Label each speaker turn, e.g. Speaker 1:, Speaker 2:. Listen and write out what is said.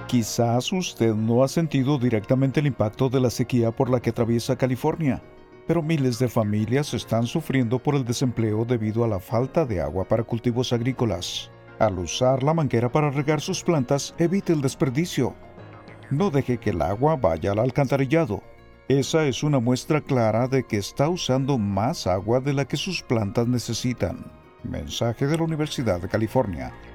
Speaker 1: Quizás usted no ha sentido directamente el impacto de la sequía por la que atraviesa California, pero miles de familias están sufriendo por el desempleo debido a la falta de agua para cultivos agrícolas. Al usar la manguera para regar sus plantas, evite el desperdicio. No deje que el agua vaya al alcantarillado. Esa es una muestra clara de que está usando más agua de la que sus plantas necesitan. Mensaje de la Universidad de California.